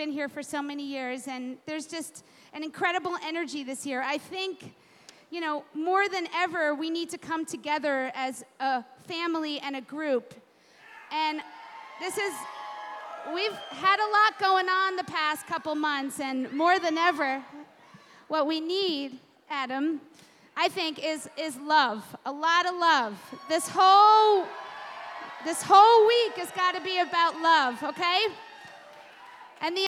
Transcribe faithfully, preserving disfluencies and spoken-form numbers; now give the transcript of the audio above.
been here for so many years, and there's just an incredible energy this year. I think, you know, more than ever, we need to come together as a family and a group. And this is, we've had a lot going on the past couple months, and more than ever, what we need, Adam, I think, is is love, a lot of love. This whole, this whole week has got to be about love, okay? And the